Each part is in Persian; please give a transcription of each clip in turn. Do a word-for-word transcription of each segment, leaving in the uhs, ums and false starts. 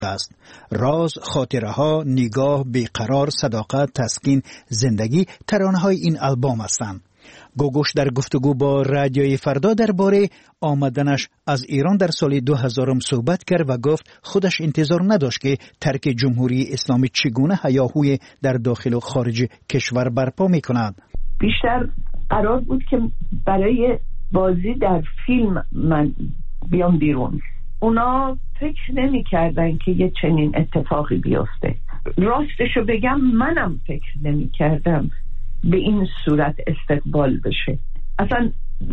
است. راز، خاطره ها، نگاه، بیقرار، صداقت، تسکین، زندگی ترانه های این آلبوم هستند. گوگوش در گفتگو با رادیوی فردا درباره آمدنش از ایران در سال دو هزار صحبت کرد و گفت خودش انتظار نداشت که ترک جمهوری اسلامی چگونه هیاهوی در داخل و خارج کشور برپا می کند. بیشتر قرار بود که برای بازی در فیلم من بیام بیرون. اونا فکر نمی کردن که یه چنین اتفاقی بیفته. راستشو بگم منم فکر نمی کردم به این صورت استقبال بشه. اصلا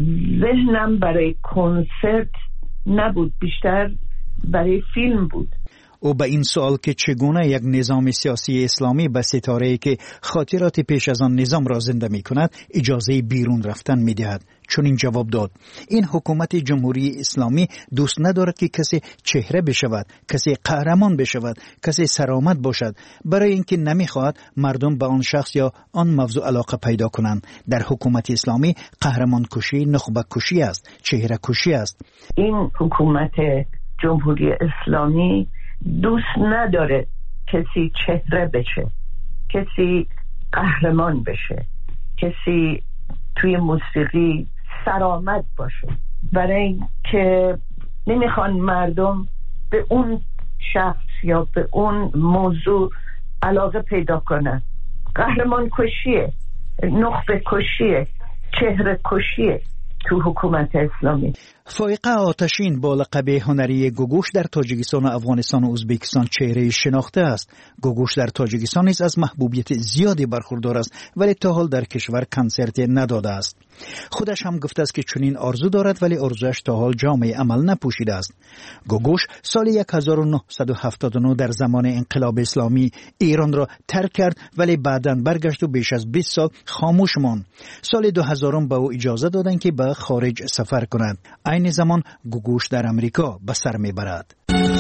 ذهنم برای کنسرت نبود، بیشتر برای فیلم بود. او به این سوال که چگونه یک نظام سیاسی اسلامی به ستاره‌ای که خاطرات پیش از آن نظام را زنده می کند اجازه بیرون رفتن می دهد چون این جواب داد: این حکومت جمهوری اسلامی دوست ندارد که کسی چهره بشود، کسی قهرمان بشود، کسی سرآمد باشد، برای اینکه نمیخواهد مردم به آن شخص یا آن موضوع علاقه پیدا کنند. در حکومت اسلامی قهرمان کشی نخبه کشی است، چهره کشی است. این حکومت جمهوری اسلامی دوست نداره کسی چهره بشه، کسی قهرمان بشه، کسی توی موسیقی سرآمد باشه، برای اینکه نمیخوان مردم به اون شخص یا به اون موضوع علاقه پیدا کنن. قهرمان کشیه، نخبه کشیه، چهره کشیه تو حکومت اسلامی. فائقه آتشین با لقب هنری گوگوش در تاجیکستان و افغانستان و ازبکستان چهره شناخته است. گوگوش در تاجیکستان نیز از محبوبیت زیادی برخوردار است ولی تا حال در کشور کنسرت نداده است. خودش هم گفته است که چنین آرزو دارد ولی آرزوش تا حال جامه عمل نپوشیده است. گوگوش سال هزار و نهصد و هفتاد و نه در زمان انقلاب اسلامی ایران را ترک کرد ولی بعداً برگشت و بیش از بیست سال خاموش ماند. سال دو هزار به او اجازه دادند که به خارج سفر کند. این زمان گوگوش در امریکا به سر میبرد.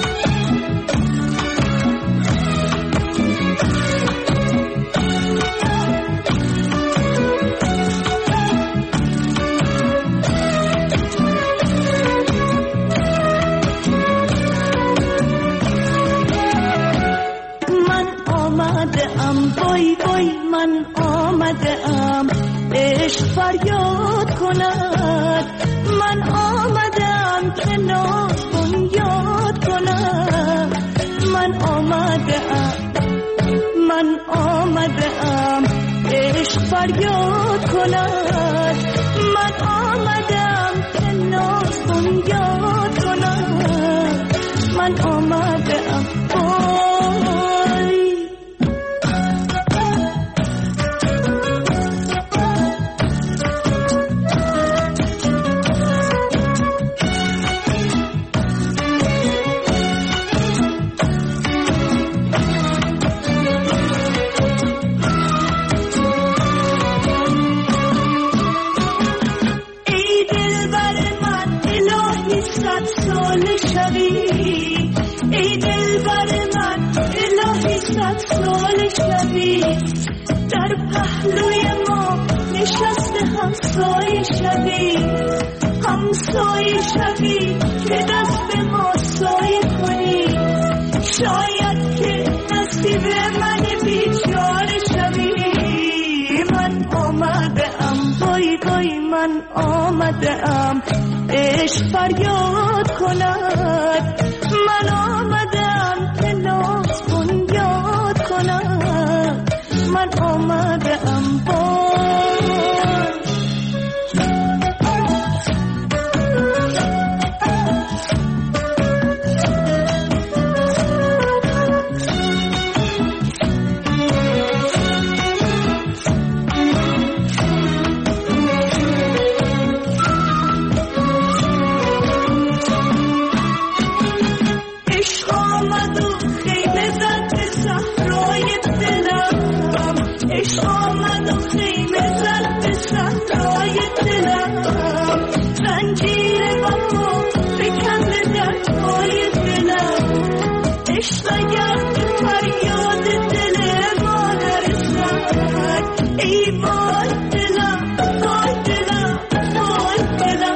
من آمده ام بای بای، من آمده ام عشق فریاد کند. من آمدم که ناز بنیاد کنم. من آمدم من آمدم عشق فریاد کند. من آمدم که ناز بنیاد کنم. من آمدم در پهلوی ما نشسته همسایه شوی، همسایه شوی که دست ما سایه کنی. شاید که نصیب من بیچاره شوی. من آمده ام بای بای، من آمده ام عشق فریاد کند. من آمده ام که ناز بنیاد کند. من آمده ام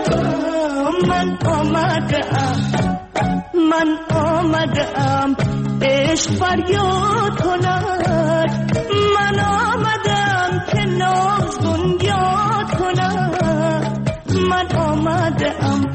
من آمدم دلش فریاد کند من آمدم که ناز بنیاد کند من آمدم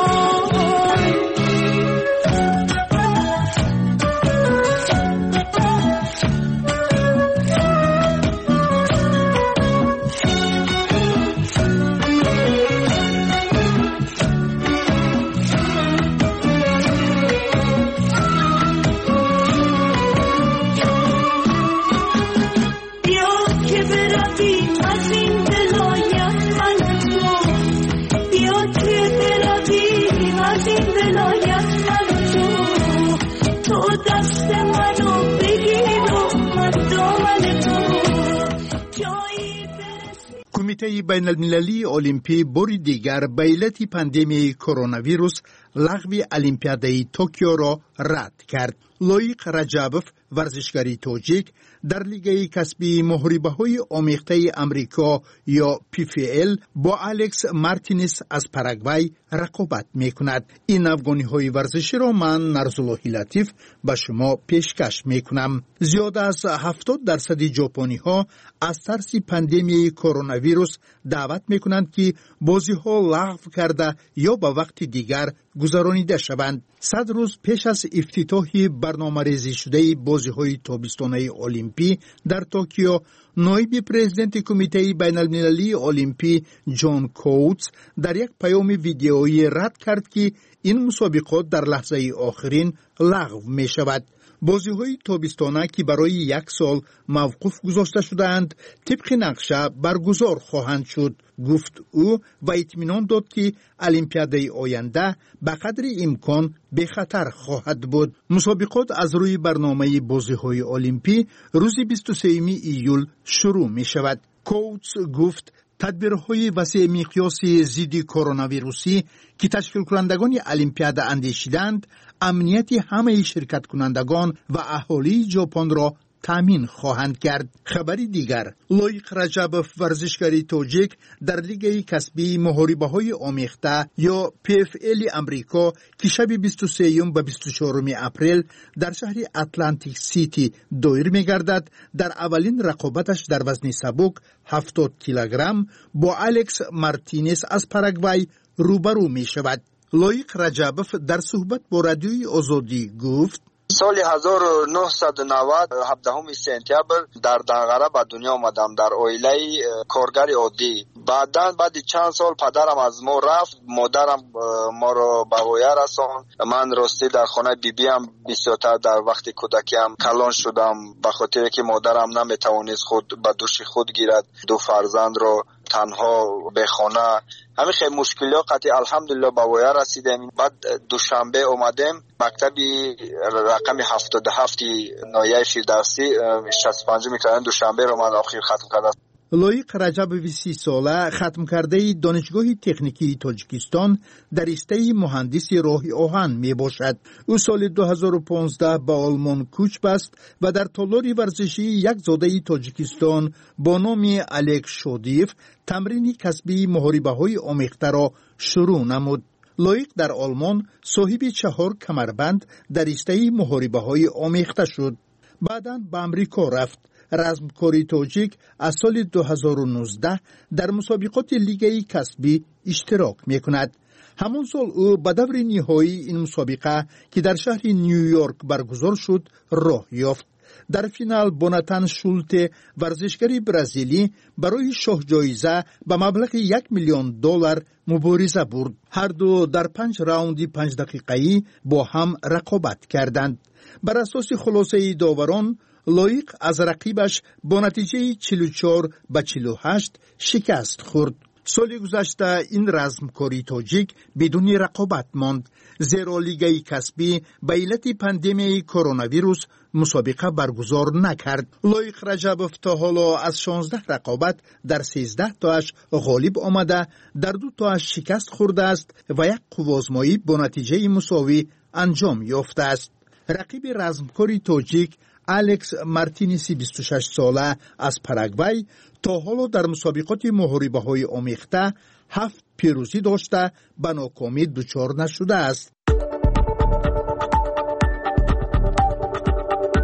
کمیته بین المللی المپی باری دیگر به علت پاندمی کرونا ویروس لغو المپیادای توکیو را رد کرد. لویق رجبوف ورزشکاری توجیک در لیگ کسبی محربه‌های آمیخته آمریکا یا پی اف ال با الکس مارتینز از پاراگوای رقابت میکند. این افغانی‌های ورزشی را من نرزالله لطیف به شما پیشکش میکنم. زیاد از هفتاد درصد ژاپنی‌ها از ترس پاندمی کرونا ویروس دعوت میکنند که بازی‌ها لغو کرده یا به وقت دیگر گذرانیده شوند. صد روز پیش از افتتاح برنامه‌ریزی شده بازی‌های تابستانی المپی در توکیو، نایب پرزیدنت کمیته بین المللی المپی جان کوتس در یک پیام ویدیویی رد کرد که این مسابقات در لحظه آخرین لغو می شود. بازی‌های تابستانه که برای یک سال موقوف گذاشته شدند طبق نقشه برگزار خواهند شد، گفت او و اطمینان داد که المپیادای آینده به قدر امکان به خطر خواهد بود. مسابقات از روی برنامه بازی‌های المپی روز بیست و سوم ایول شروع می شود. کوتس گفت تدبیرهای وسیع مقیاسی ضد کرونا ویروسی که تشکیل کنندگان المپیاد اندیشیدند امنیت همه شرکت کنندگان و اهالی ژاپن را تامین خواهند کرد. خبری دیگر، لویق رجبوف ورزشکاری توجیک در لیگ کسبی محاربه‌های آمیخته یا پی اف ال امریکا که شب بیست و سوم و بیست و چهارم اپریل در شهر اتلانتیک سیتی دایر می‌گردد، در اولین رقابتش در وزن سبک هفتاد کیلوگرم با الکس مارتینز از پاراگوای روبرو می‌شود. لویق رجبوف در صحبت با رادیوی آزادی گفت سال هزار و نهصد و نود هفدهم سپتامبر در دنغره به دنیا آمدم در اویله کارگر عادی. بعداً بعد چند سال پدرم از ما رفت، مادرم ما رو به ویا رساند. من راستی در خانه بی بی ام بسیارتر در وقت کودکیم کلان شدم به خاطر که مادرم نمیتوانست خود به دوش خود گیرد، دو فرزند رو تنها به خانه. همین خیلی مشکلات قطعی الحمدلله به ویا رسیدیم. بعد دوشنبه اومدیم مکتبی رقم هفتاد و هفت نایه فیردوسی شصت و پنج میکردن. دوشنبه رو من آخر ختم کردم. لویق رجبوف سی ساله ختم کرده دانشگاه تکنیکی تاجیکستان در رشته مهندسی راه آهن می باشد. او سال دو هزار و پانزده به آلمان کوچ بست و در تالار ورزشی یک زاده تاجیکستان با نام الک شودیف تمرین کسبی محاربه‌های آمیخته را شروع نمود. لویق در آلمان صاحب چهار کمربند در رشته محاربه‌های آمیخته شد. بعداً به امریکا رفت. رزمکاری توجیک از سال دو هزار و نوزده در مسابقات لیگ کسبی اشتراک می کند. همون سال او به دور نهایی این مسابقه که در شهر نیویورک برگزار شد راه یافت. در فینال بوناتان شولت ورزشکاری برزیلی برای شاه جایزه به مبلغ یک میلیون دلار مبارزه برد. هر دو در پنج راوند پنج دقیقه‌ای با هم رقابت کردند. بر اساس خلاصه داوران لویق از رقیبش با نتیجه چهل و چهار به چهل و هشت شکست خورد. سال گذشته این رزمکاری تاجیک بدون رقابت ماند، زیرا لیگ کسبی به علت پاندمی کرونا ویروس مسابقه برگزار نکرد. لویق رجبوف تا حالا از شانزده رقابت در سیزده تاش غالب آمده، در دو تاش شکست خورده است و یک قوازمایی با نتیجه مساوی انجام یافته است. رقیب رزمکاری تاجیک الکس مارتینز بیست و شش ساله از پاراگوای تا حالا در مسابقات محاربه‌های آمیخته هفت پیروزی داشته به ناکامی دچار نشده است.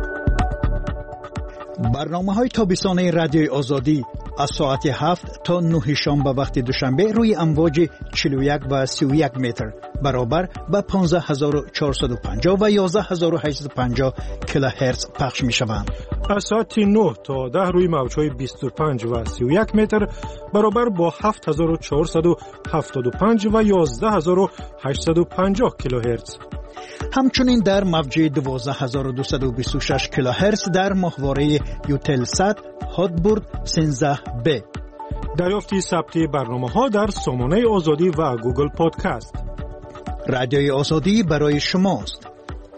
برنامه‌های تابستانه رادیوی آزادی از ساعت هفت تا نه شنبه وقت دوشنبه روی امواج چهل و یک و سی و یک متر برابر با پانزده هزار و چهارصد و پنجاه و یازده هزار و هشتصد و پنجاه کیلوهرتز پخش می‌شوند. از ساعت نه تا ده روی موج‌های بیست و پنج و سی و یک متر برابر با هفت هزار و چهارصد و هفتاد و پنج و یازده هزار و هشتصد و پنجاه کیلوهرتز. همچنین در موج دوازده هزار و دویست و بیست و شش کیلوهرتز در ماهواره یوتلسات هاتبورد سیزده بی. دریافتی ثبتی برنامه‌ها در سامانه آزادی و گوگل پادکست. رادیوی آزادی برای شماست.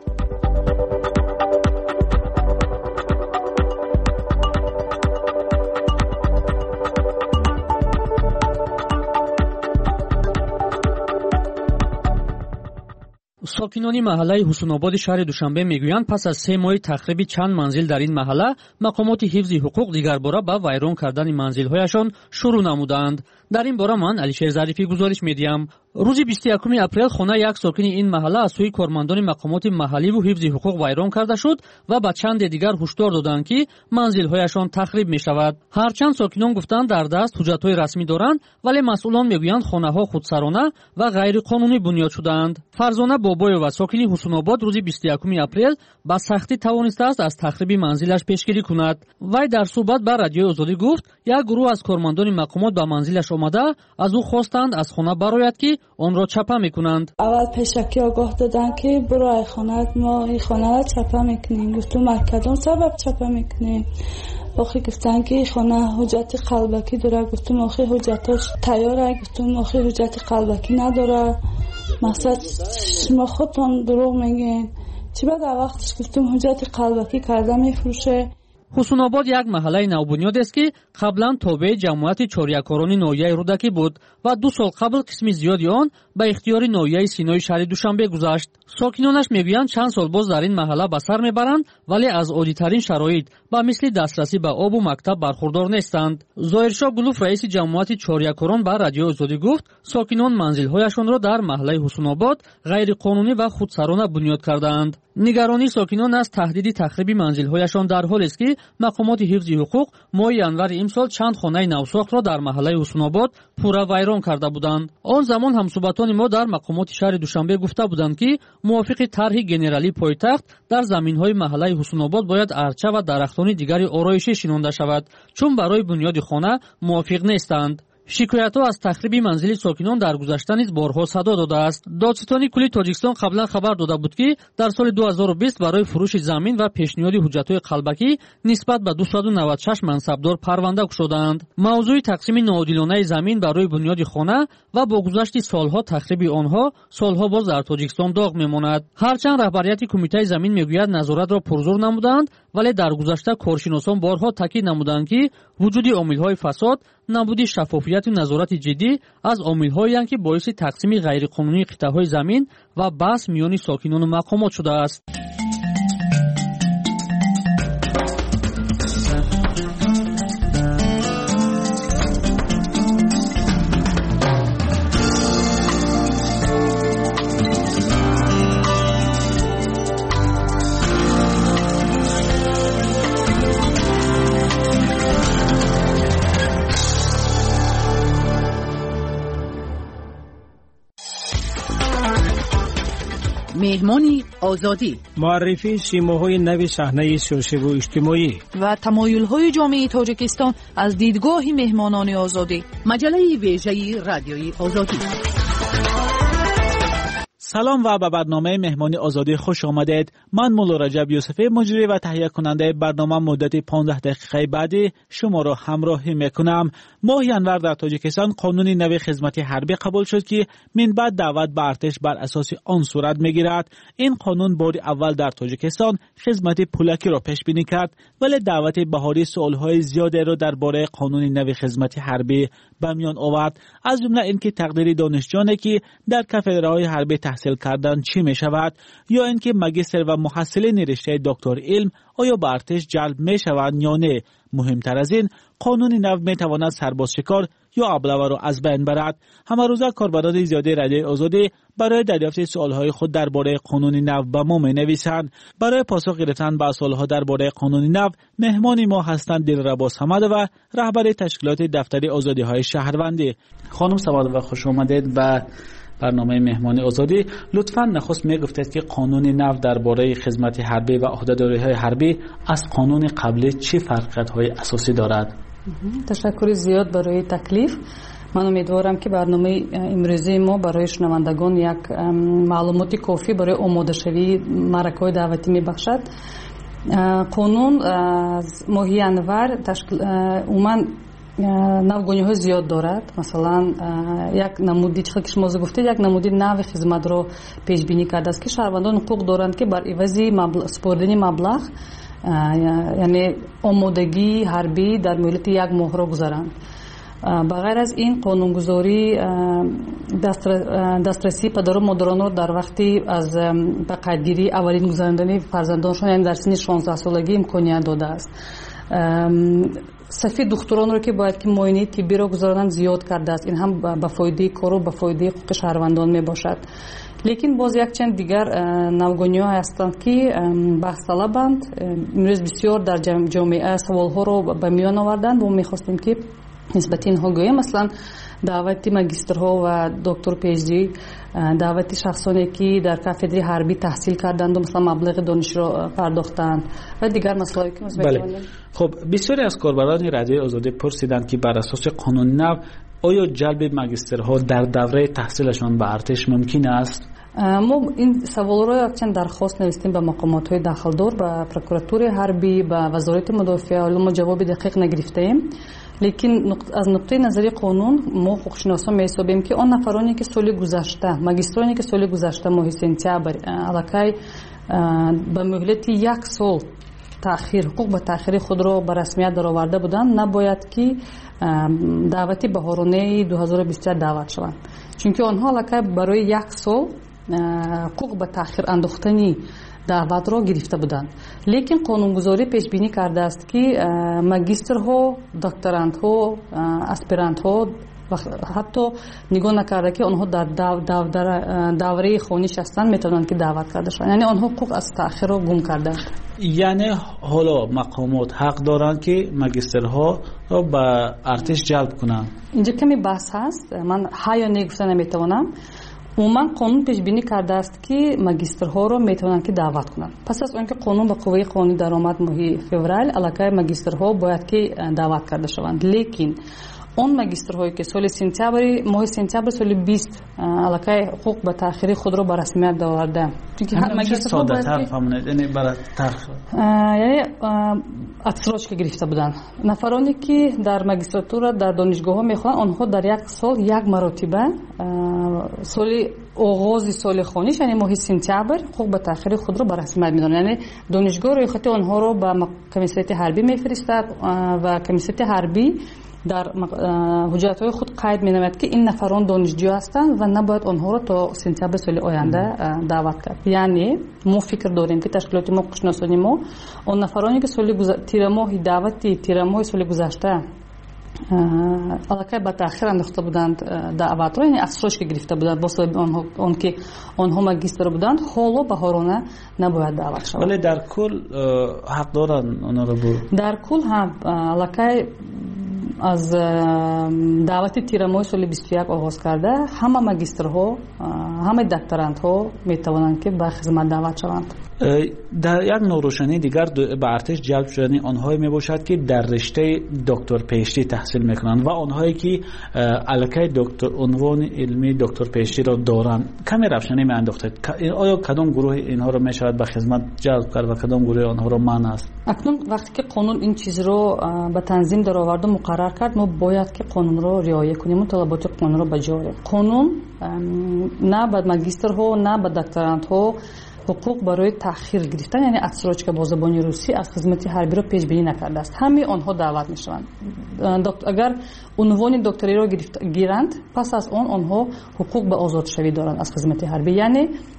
ساکنان محله حسن‌آباد شهر دوشنبه میگویند پس از سه ماه تخریب چند منزل در این محله، مقامات حفظ حقوق دیگر باره با ویران کردن منزل‌هایشان شروع نمودند. در این باره من علیشیر ظریفی گزارش می‌دهم. روز بیست و یکم اپریل خانه یک ساکن این محله از سوی کارمندان مقامات محلی و حفظ حقوق ویران کرده شد و با چند دیگر هشدار دادند که منزل‌هایشان تخریب می‌شود. هرچند ساکنان گفتند در دست حجت‌های رسمی دارند، ولی مسئولان میگویند خانه‌ها خودسرانه و غیر قانونی بنیاد شده‌اند. فرزانه بابایو ساکن حسن‌آباد روز بیست و یکم اپریل با سختی توانسته است از تخریب منزلش پیشگیری کند. وی در صحبت با رادیو آزادی گفت یک گروه از کارمندان مقامات به منزلش آمده از او خواستند از خانه برآید که آن را چپه میکنند. اول پیشکی آگاه دادن که برای خانه ما این خانه را چپه میکنیم. گفتم از کدام سبب چپه میکنیم؟ آخه گفتن که خانه حجت قلبکی داره. گفتم آخه حجتاش تیاره. گفتم آخه حجت قلبکی نداره. مثلا شما خودتان دروغ میگین. چی بعد وقتش گفتم حجت قلبکی کرده میفروشه. حسن‌آباد یک محله نوبنیاد است که قبلا تابع جمعیت چاریکاران ناحیه رودکی بود و دو سال قبل قسمی زیادی آن به اختیار ناحیه سینای شهر دوشنبه گذشت. ساکنانش میگویند چند سال باز در این محله به سر میبرند ولی از عادی‌ترین شرایط با مثل دسترسی به آب و مکتب برخوردار نیستند. ظاهرشاه گلوف رئیس جمعیت چاریکاران به رادیو آزادی گفت ساکنان منزل‌هایشان را در محله حسن‌آباد غیر قانونی و خودسرانه بنیاد کردند. نگرانی ساکنان از تهدید تخریب منزل‌هایشان در حالی است که مقامات حفظ حقوق ماه ینور امسال چند خانه نوساخت را در محله حسن‌آباد پورا ویران کرده بودند. آن زمان همصحبتان ما در مقامات شهر دوشنبه گفته بودند که موافق طرح گنرالی پایتخت در زمین‌های محله حسن‌آباد باید ارچه و درختان دیگری آرایشی شنانده شود، چون برای بنیاد خانه موافق نیستند. شکایت‌ها از تخریب منزل ساکنان در گذشته نیز بارها صدا داده است. دادستانی کلی تاجیکستان قبلا خبر داده بود که در سال دو هزار و بیست برای فروش زمین و پیشنهاد حجت‌های قلبکی نسبت به دویست و نود و شش منصبدار پرونده گشودند. موضوع تقسیم ناعادلانه زمین برای بنیاد خانه و با گذشت سالها تخریب آنها سالها باز در تاجیکستان داغ می‌ماند. هرچند رهبریت کمیته زمین میگوید نظارت را پرزور نمودند، ولی در گذشته کارشناسان بارها تاکید نمودند که وجود عامل‌های فساد، نبود شفافیت و نظارت جدی از عامل‌هایی اند که باعث تقسیم غیرقانونی قطعه‌های زمین و بحث میان ساکنان و مقامات شده است. مهمانی آزادی، معرفی سیماهای نو صحنه سیاسی و اجتماعی و تمایل‌های جامعه تاجیکستان از دیدگاه مهمانان آزادی. مجله ویژه رادیوی آزادی. سلام و به برنامه مهمانی آزادی خوش آمدید. من مولا رجب یوسفی مجری و تهیه کننده برنامه مدت پانزده دقیقه بعدی شما را همراهی میکنم. ماه ینور در تاجیکستان قانون نو خدمت حربی قبول شد که من بعد دعوت به ارتش بر اساس آن صورت میگیرد. این قانون بار اول در تاجیکستان خدمت پولکی را پیش بینی کرد، ولی دعوت بهاری سوالهای زیادی را درباره قانون نو خدمت حربی به میان آورد، از جمله اینکه تقدیر دانشجویانی که در کافدرهای حربی تحصیل کردن چی می شود، یا اینکه ماجستر و محصلین رشته دکتر علم آیا به ارتش جلب می شوند یا نه. مهمتر از این، قانون نو می تواند سرباز شکار یا ابله را از بین برد. همه روزه کاربران زیادی رادیوی آزادی برای دریافت سوالهای خود درباره قانون نو به ما می‌نویسند. برای پاسخ گرفتن به سوالها درباره قانون نو مهمان ما هستند دلربا صمد و رهبر تشکیلات دفتر آزادی‌های شهروندی. خانم صمد و خوش آمدید به برنامه مهمانی آزادی. لطفاً نخست میگفتید که قانون نو درباره خدمت حربی و عهده‌داری‌های حربی از قانون قبلی چه فرقیت‌های اساسی دارد؟ تشکر زیاد برای تکلیف. من امیدوارم که برنامه امروزی ما برای شنوندگان یک معلومات کافی برای آماده شوی معرکه‌های دعوتی میبخشد. قانون از ماه ینور تشکیل عموما نوگونی‌های زیاد دارد. مثلا یک نمودی چیزی که شما گفتید یک نمودی نو خدمت را پیش بینی کرده است که شهروندان حقوق دارند که بر عوض سپردن مبلغ یعنی آمادگی حربی در مدت یک ماه را گذارند. بغیر از این قانونگذاری دسترسی پدر و مادران را در وقتی از به قیدگیری اولین گذراندن فرزندانشان یعنی در سن شانزده سالگی امکانیت داده است. صفی دختران رو که باید که معاینه طبی را گذارانند زیاد کرده است. این هم به فایده کار و به فایده حقوق شهروندان می باشد. لیکن باز یک چند دیگر نوگانی‌ها هستند که بحث طلبند. امروز بسیار در جامعه سوال‌ها رو به میان آوردند و می‌خواستیم که نسبت اینها گوییم. مثلا دعوت ماجسترها و دکتر پی اچ دی، دعوت شخصانی که در کاتدر حربی تحصیل کردند و مثلا مبلغ دانش را پرداختند و دیگر مسائلی که بله. خب بسیاری از کاربران رادیوی آزادی پرسیدند که بر اساس قانون نو آیا جلب ماجسترها در دوره تحصیلشان به ارتش ممکن است؟ ما این سوال را یکچند درخواست نوشتیم به مقامات های داخلدار، به پروکراتور حربی، به وزارت مدافعه، ولی ما جواب دقیق نگرفتیم. لیکن از نقطه نظری قانون ما حقوقشناسان می‌حسابیم که آن نفرانی که سال گذشته ماجسترانی که سال گذشته ماه سپتامبر علاقه به مهلت یک سال تأخیر حقوق به تأخیر خود را به رسمیت درآورده بودند نباید که دعوتی بهارانه دو هزار و بیست و یک دعوت شوند، چون که آنها علاقه برای یک سال حقوق به تأخیر انداختنی دعوت را گرفته بودند. لیکن قانونگذاری پیش بینی کرده است که ماجسترها، دکتراندها، اسپرانتها و حتی نگاه نکرده که آنها در دوره خونیش هستند میتونند که دعوت کرده شوند، یعنی آنها حقوق از تأخیر را گم کرده. یعنی حالا مقامات حق دارند که ماجسترها را به ارتش جلب کنند. اینجا کمی بحث هست، من ها یا نه گفتن نمیتوانم. عموما قانون پیش بینی کرده است که ماجسترها را میتونن که دعوت کنند. پس از اینکه قانون به قوه قانونی درآمد ماه فوریه، علاقه ماجسترها باید که دعوت کرده شوند. لیکن اون ماجسترهایی که سال سپتامبر ماه سپتامبر سال بیست علاقه حقوق به تأخیر خود را به رسمیت درآورده، چون هر ماجسترها باید که فهمونید یعنی برای تأخیر یعنی اتسراج که گرفته بودن نفرانی که در ماجستراتور در دانشگاه‌ها میخوان آنها در یک سال یک مرتبه سال آغاز سال خونیش یعنی ماه سپتامبر حقوق به تأخیر خود را به رسمیت میدونن، یعنی دانشگاه روی خط آنها را به کمیسیت حربی میفرستد و کمیسیت حربی در حجت‌های خود قید می‌نماید که این نفران دانشجو هستند و نباید آنها را تا سپتامبر سال آینده دعوت کرد. یعنی ما فکر داریم که تشکیلات ما قشناسانی ما اون نفرانی که سال گذشته تیر ماه دعوتی تیر ماه سال گذشته علاقه به تأخیر انداخته بودند دعوت را، یعنی افسوس که گرفته بودند با سبب آنها اون که آنها ماجستر بودند حالا بهارانه نباید دعوت شوند. ولی در کل حق دارند آنها را برو در کل هم علاقه از دعوت تیر ماه سال بیست و یک آغاز کرده همه ماجسترها همه دکتراندها میتوانند که به خدمت دعوت شوند. در یک نوروشنی دیگر به ارتش جلب شدن آنهایی می باشد که در رشته دکتر پی اچ دی تحصیل میکنند و آنهایی که علاقه دکتر عنوان علمی دکتر پی اچ دی را دارند. کمی روشنی می انداختید آیا کدام گروه اینها را می شود به خدمت جلب کرد و کدام گروه آنها را منع است؟ اکنون وقتی که قانون این چیز رو به تنظیم در آورد و مقرر کرد ما باید که قانون را رعایت کنیم و طلبات قانون را بجا آوریم. قانون نه به ماجسترها نه به دکتراندها حقوق برای تأخیر گرفتن یعنی اتسراج که با زبان روسی از خدمت حربی را پیش بینی نکرده است. همه آنها دعوت میشوند. اگر عنوان دکتری را گیرند پس از آن آنها حقوق به آزاد شوی دارند از خدمت حربی، یعنی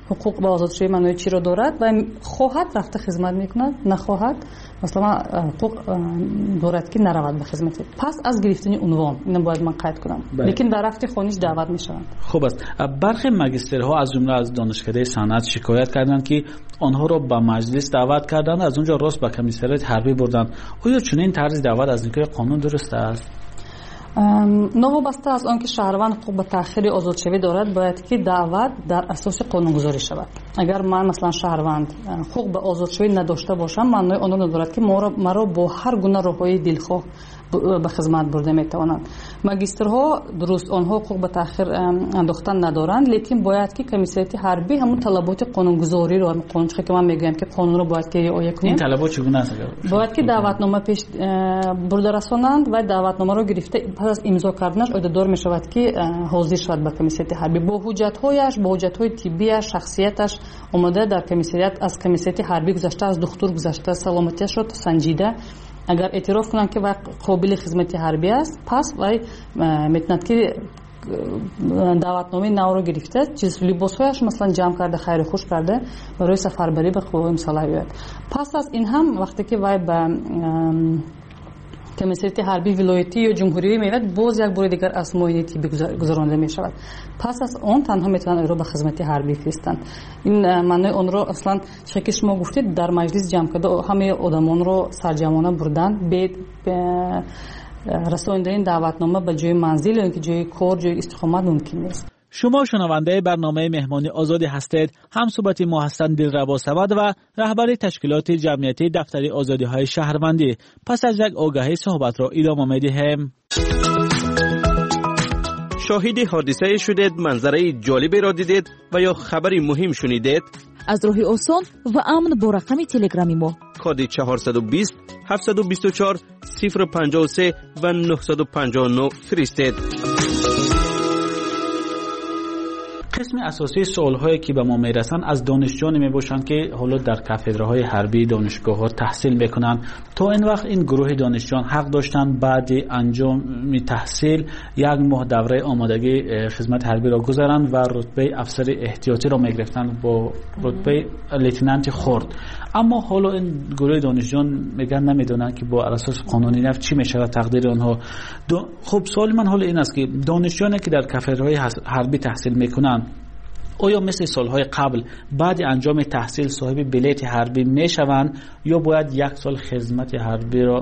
حقوق به آزادشوی منوی چی رو دارد و خواهد رفته خدمت میکند، نخواهد مثلا حقوق دارد که نرود به خدمت. پس از گرفتن عنوان اینو باید من قید کنم، لیکن در رفت خونیش دعوت میشوند. خوب است. برخی ماجسترها از جمله از دانشکده صنعت شکایت کردند که آنها را به مجلس دعوت کردند، از اونجا راست به کمیسریات حربی بردند. آیا چنین طرز دعوت از نیروی قانون درست است؟ نوابسته از آنکه شهروند حقوق به تأخیر آزادشوی دارد، باید که دعوت در اساس قانونگذاری شود. اگر من مثلا شهروند حقوق به آزادشوی نداشته باشم، معنی آن ندارد که مرا با هر گونه راههای دلخواه به خدمت برده میتوانند. ماجسترها درست آنها حقوق به تأخیر انداختن ندارند، لیکن باید که کمیسریات حربی همون طلبات قانونگذاری رو، قانون که من میگم که قانون رو باید که رعایت کنیم. این طلبات چگونه است؟ باید که دعوتنامه پیش برده رسانند و دعوتنامه رو گرفته پس از امضا کردنش عهدهدار میشود که حاضر شود به کمیسریات حربی با حجت‌هایش، با حجت‌های طبی، شخصیتش اومده در کمیسریات، از کمیسریات حربی گذشته، از دکتر گذشته، سلامتیش رو سنجیده. اگر اعتراف کنند که قابل خدمت حربی است، پس وای میتوند که دعوتنامه نو رو گرفته، چیز لباسهایش مثلا جمع کرده، خیر خوش کرده برای سفربری به قوای مسلح بیاید. پس از این هم وقتی که وای به کمیسریات حربی ولایتی یا جمهوری میاد، باز یک بار دیگر از معاینه طبی گذرانده می شود. پس از اون تنها میتونن رو به خدمت حربی فرستند. این معنی اون رو اصلا چه شما گفتید در مجلس جمع کرده همه آدمان رو سرجمانه بردن به رساندن دعوتنامه به جای منزل یا اینکه جای کار، جای استقامت ممکن نیست. شما شنونده برنامه مهمانی آزادی هستید. هم صحبت ما هستند دلربا سبد و رهبر تشکیلات جمعیتی دفتر آزادی های شهروندی. پس از یک آگاهی صحبت را ادامه می‌دهیم. شاهد حادثه شدید، منظره جالبی را دیدید و یا خبری مهم شنیدید؟ از راه آسان و امن با رقم تلگرامی ما کد چهارصد و بیست هفتصد و بیست و چهار صفر پنجاه و سه و نهصد و پنجاه و نه فرستید. قسم اساسی سوال‌هایی که به ما میرسن از دانشجویانی میباشند که حالا در کاتدرهای حربی دانشگاه‌ها تحصیل میکنن. تا این وقت این گروه دانشجویان حق داشتن بعد انجام تحصیل یک ماه دوره آمادگی خدمت حربی را گذارند و رتبه افسر احتیاطی را میگرفتن با رتبه لتنانت خرد. اما حالا این گروه دانشجویان میگن نمیدونن که با اساس قانونی نفت چی میشه تقدیر آنها. خب سوال من حالا این است که دانشجویانی که در کاتدرهای حربی تحصیل میکنن آیا مثل سالهای قبل بعد انجام تحصیل صاحب بلیت حربی میشوند یا باید یک سال خدمت حربی را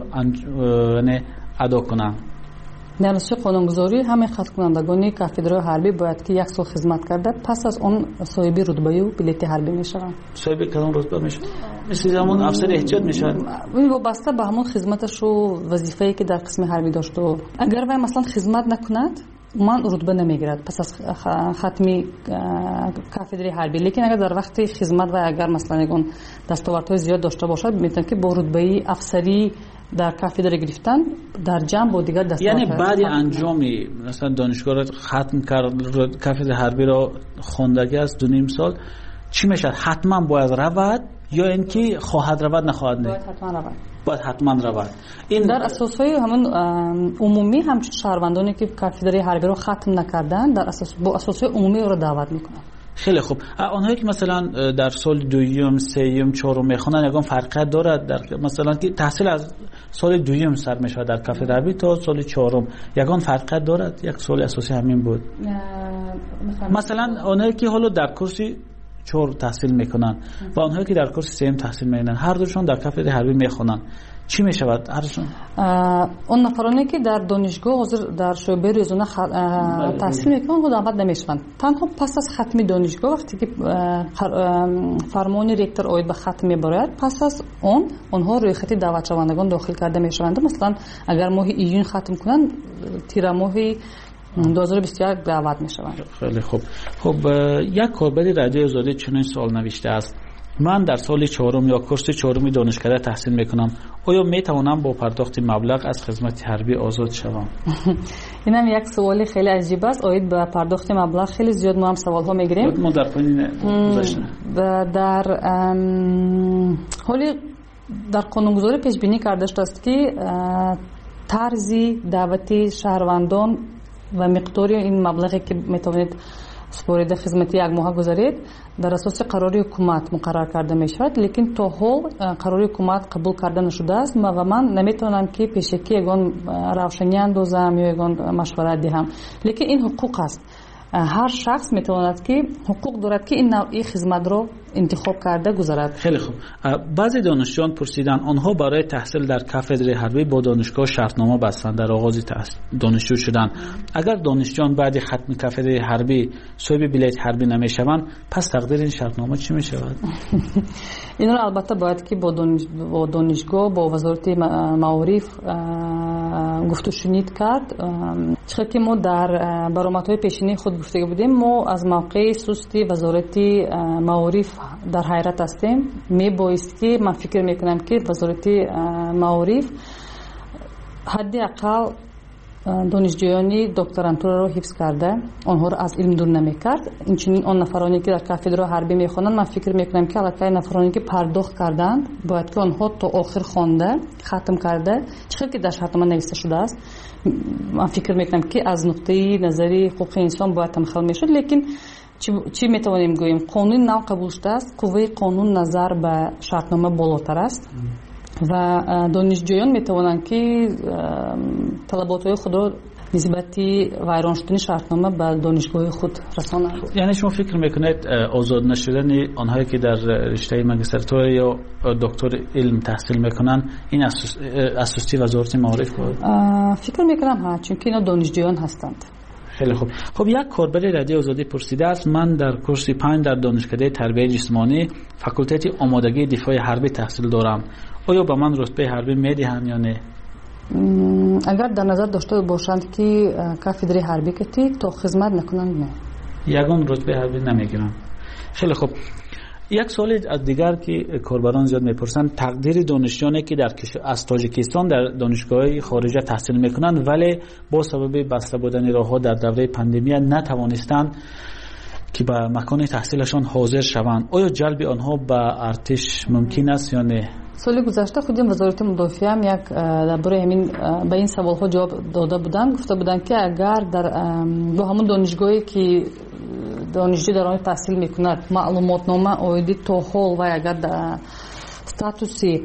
ادا کنند؟ در اساس قانونگذاری همه خط کنندگان کاتدرهای حربی باید که یک سال خدمت کرده، پس از اون صاحب رتبه و بلیت حربی میشوند. صاحب کدام رتبه میشه؟ مثل زمان افسر احتیاط میشه. این وابسته به همون خدمتش و وظیفه‌ای که در قسم حربی داشته. اگر وای مثلا خدمت نکند من رتبه نمیگیرد پس از ختمی کاتدر حربی، لیکن اگر در وقت خدمت و اگر مثلا یگان دستاوردهای زیاد داشته باشد میتونه که با رتبه افسری در کاتدر گرفتن در جمع با دیگر دستاورد، یعنی بعد انجامی مثلا دانشگاه را ختم کرد کاتدر حربی را خوندگی از دو نیم سال چی میشه؟ حتما باید رود یا اینکه خواهد رود نخواهد؟ باید حتما رود. باید حتما رود. این در اساسهای همون عمومی همچون شهروندانی که کاتدر حربی رو ختم نکردن در اساس با اساسهای عمومی رو دعوت میکنن. خیلی خوب. آنهایی که مثلا در سال دوم، سوم، چهارم میخونن یگان فرقی دارد در مثلا که تحصیل از سال دوم سر میشه در کاتدر حربی تا سال چهارم یگان فرقی دارد؟ یک سال اساسی همین بود. مثلا آنهایی که حالا در کورسی چهار تحصیل میکنن و آنهایی که در کورس سوم تحصیل میکنن هر دوشون در کاتدر حربی میخونن چی میشود هرشون؟ اون نفرانی که در دانشگاه حاضر در شعبه روزانه تحصیل میکنن خود دعوت نمیشوند. تنها پس از ختم دانشگاه وقتی که فرمان رکتور آید به ختم میبرد پس از اون اونها روی خط دعوت شوندگان داخل کرده میشوند. مثلا اگر ماه ایون ختم کنن تیر ماه دو هزار و بیست و یک دعوت میشوند. خیلی خوب. خب یک کاربر رادیو آزادی چنین سوال نوشته است: من در سال چهارم یا کورس چهارم دانشکده تحصیل میکنم، آیا میتوانم با پرداخت مبلغ از خدمت حربی آزاد شوم؟ این هم یک سوال خیلی عجیب است. آید به پرداخت مبلغ خیلی زیاد ما هم سوال ها میگیریم. ما در پایین گذاشتیم در حالی در قانونگذاری پیش بینی کرده شده است که طرز دعوت شهروندان و مقداری این مبلغی که میتوانید سپرده خدمت یک ماه گذرید در اساس قراری حکومت مقرر کرده می شود، لیکن تا حال قراری حکومت قبول کرده نشده است و من نمیتونم که پیشکی یگان روشنی اندازم یا یگان مشورت دهم. لیکن این حقوق است، هر شخص میتواند که حقوق دارد که این نوعی خدمت رو انتخاب کرده گذارد. خیلی خوب. بعضی دانشجویان پرسیدن آنها برای تحصیل در کاتدر حربی با دانشگاه شرطنامه بستند در آغاز دانشجو شدن. اگر دانشجویان بعد ختم کاتدر حربی صاحب بلیط حربی نمیشوند، پس تقدیر این شرطنامه چی میشود؟ این رو البته باید که با دانش با دانشگاه با وزارت معارف گفت و شنید کرد. چون که ما در برآمدهای پیشینی خود گفته بودیم، ما از موقع سستی وزارت معارف در حیرت هستیم. می بایست که من فکر میکنم که وزارت معارف حداقل دانشجویانی دکترانتور رو حفظ کرده، آنها رو از علم دور نمیکرد. اینچنین آن نفرانی که در کاتدر حربی میخوانند، من فکر میکنم که البته نفرانی که پرداخت کردند باید که آنها تا آخر خوانده ختم کرده، چون که در شرطنامه نوشته شده است. من فکر میکنم که از نقطه نظری حقوق انسان باید تمخل میشد. لیکن چی, چی میتوانیم گوییم؟ قانون نو قبول شده است، قوه قانون نظر به شرطنامه بالاتر است و دانشجویان میتوانند که طلبات خود را نسبت ویران شدن شرطنامه به دانشگاه خود رسانند. یعنی شما فکر میکنید آزاد نشدن آنهایی که در رشته ماجستراتور یا دکتر علم تحصیل میکنن این اساسی وزارت معارف بود؟ فکر میکنم ها، چون که اینا دانشجویان هستند. خیلی خوب. خب یک کاربر رادیو آزادی پرسیده است: من در کورس پنج در دانشکده تربیت جسمانی فاکولته آمادگی دفاع حربی تحصیل دارم، آیا به من رتبه حربی میدهند یا نه؟ اگر در نظر داشته باشند که کاتدر حربی کتی تا خدمت نکنند، نه، یگان رتبه حربی نمیگیرند. خیلی خوب. یک سوال از دیگر که کاربران زیاد میپرسند: تقدیر دانشجویانی که در از تاجیکستان در دانشگاه‌های خارجه تحصیل میکنند ولی با سبب بسته بودن راه‌ها در دوره پاندمی نتوانستند که به مکان تحصیلشان حاضر شوند، آیا جلب آنها به ارتش ممکن است یا نه؟ سال گذشته خودم وزارت مدافعه هم یک درباره همین به این سوال‌ها جواب داده بودند. گفته بودند که اگر در با همون دانشگاهی که دانشجو در آن تحصیل میکند معلوماتنامه آیدی تا حال و اگر استاتوسی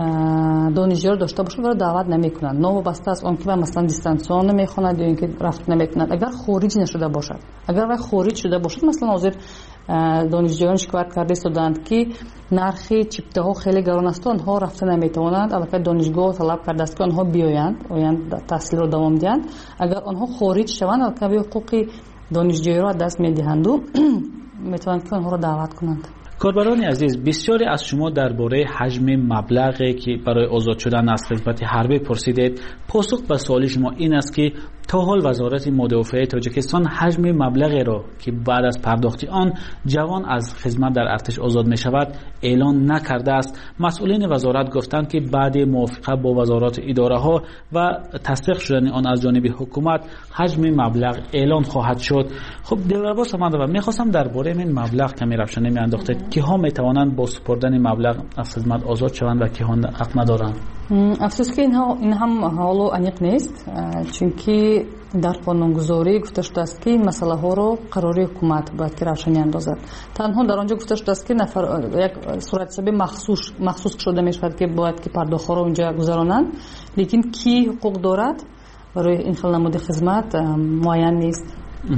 دانشجو را داشته باشد و دعوت نمیکنند، نوابسته از آن که مثلا دیستانسیون نمیخواند یا اینکه رفت نمیکند. اگر خارج نشده باشد، اگر وقت خارج شده باشد، مثلا حاضر دانشجویان شکایت کرده استودند که نرخ چیپته ها خیلی گران است، آنها رفته نمیتوانند. البته دانشگاه طلب کرده است که آنها بیایند آیند تحصیل را دوام دهند. اگر آنها خارج شوند، البته حقوق دانشجویی را دست میدهند و میتوانند که آنها را دعوت کنند. کاربران عزیز، بسیاری از شما درباره حجم مبلغی که برای آزاد شدن از خدمت حربی پرسیدید. پاسخ به سوال شما این است که تا حال وزارت مدافعه تاجیکستان حجم مبلغی را که بعد از پرداخت آن جوان از خدمت در ارتش آزاد می شود اعلان نکرده است. مسئولین وزارت گفتند که بعد موافقت با وزارات اداره ها و تصدیق شدن آن از جانب حکومت حجم مبلغ اعلان خواهد شد. خب دلربا سمند و میخواستم درباره این مبلغ کمی روشنی میانداختید که ها میتوانند با سپردن مبلغ از خدمت آزاد شوند و که ها حق ندارند. افسوس که اینها این هم حالو انیق نیست، چون که در قانونگذاری گفته شده است که این مسئله ها رو قراری حکومت باید که روشنی اندازد. تنها در آنجا گفته شده است که نفر یک صورت حسابی مخصوص مخصوص شده می شود که باید که پرداخت ها رو اونجا گذرانند، لیکن کی حقوق دارد برای این خل نمود خدمت معین نیست.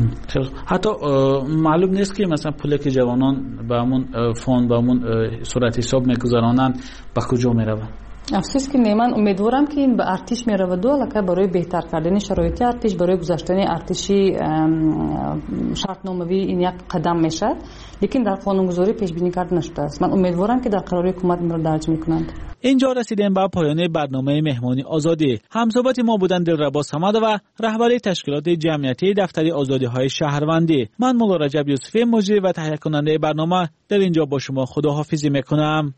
حتی معلوم نیست که مثلا پولی که جوانان به همون فوند به همون صورت حساب میگذرانند به کجا میروند. افسوس که من امیدوارم که این به ارتش میرود و البته برای بهتر کردن شرایط ارتش، برای گذاشتن ارتشی شرطنامه‌ای این یک قدم میشه، لیکن در قانونگذاری پیش بینی کرده نشده است. من امیدوارم که در قراری حکومت این را درج میکنند. اینجا رسیدیم به پایان برنامه مهمانی آزادی. همصحبت ما بودند دلربا صمد و رهبری تشکیلات جمعیتی دفتر آزادی های شهروندی. من مولا رجب یوسفی مجری و تهیه کننده برنامه در اینجا با شما خداحافظی میکنم.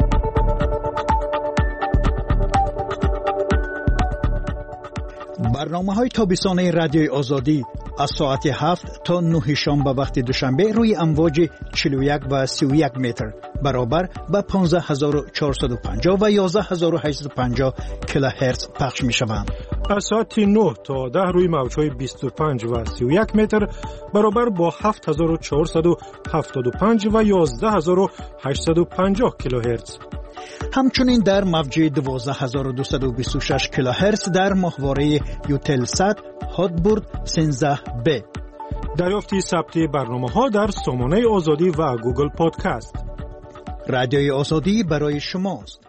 برنامه های تابستانه رادیوی آزادی از ساعت هفت تا نه شنبه وقت دوشنبه روی امواج چهل و یک و سی و یک متر برابر با پانزده هزار و چهارصد و پنجاه و یازده هزار و هشتصد و پنجاه کیلوهرتز پخش می شوند. از ساعت نه تا ده روی موج‌های بیست و پنج و سی و یک متر برابر با هفت هزار و چهارصد و هفتاد و پنج و یازده هزار و هشتصد و پنجاه کیلوهرتز. همچنین در موج دوازده هزار و دویست و بیست و شش کیلوهرتز در ماهواره یوتلسات هاتبورد سیزده بی. دریافتی ثبت برنامه‌ها در سامانه آزادی و گوگل پادکست. رادیوی آزادی برای شماست.